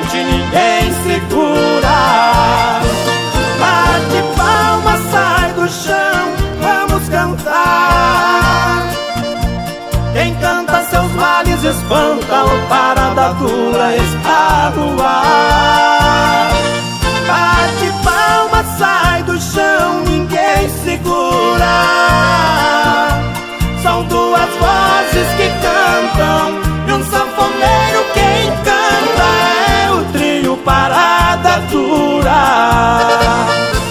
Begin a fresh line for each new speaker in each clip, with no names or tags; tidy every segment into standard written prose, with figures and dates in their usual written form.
frente ninguém segura. Bate palma, sai do chão, vamos cantar. Quem canta seus males espanta, o parada dura está no ar. Bate palma, sai do chão, ninguém segura. São duas vozes que cantam e um sanfoneiro quem canta é o trio Parada Dura.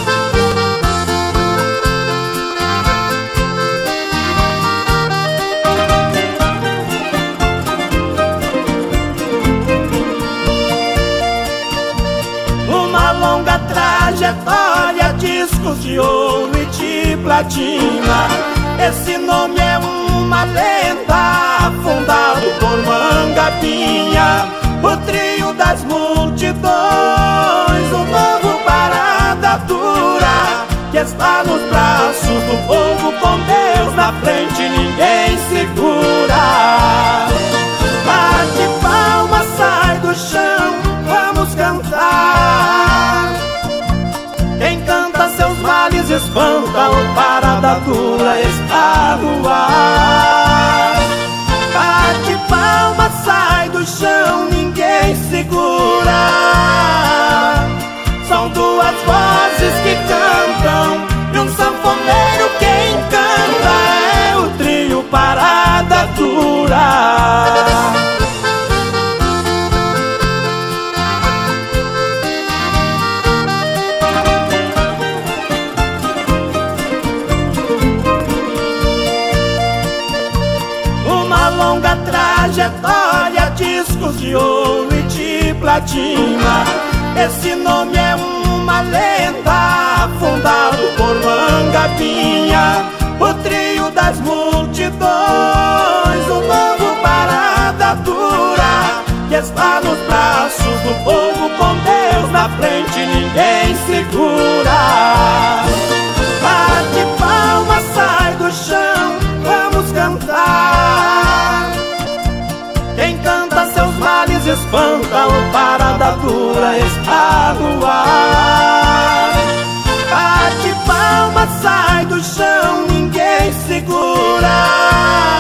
Uma longa trajetória, discos de ouro e de platina. Esse nome é uma lenda, fundado por Mangapinha, o trio das multidões, o novo Parada Dura, que está nos braços do povo, com Deus na frente ninguém segura. Bate palma, sai do chão, vamos cantar. Quem canta seus males espanta, o Parada Dura está no ar. Bate palma, sai do chão, ninguém segura. São duas vozes que cantam e um sanfoneiro quem canta é o trio Parada Dura. Longa trajetória, discos de ouro e de platina. Esse nome é uma lenda, fundado por Mangapinha, o trio das multidões, o novo Parada Dura, que está nos braços do povo, com Deus na frente ninguém segura. Bate palma, sai do chão, vamos cantar. Quem canta seus males espanta, o Parada Dura está no ar. Bate palma, sai do chão, ninguém segura.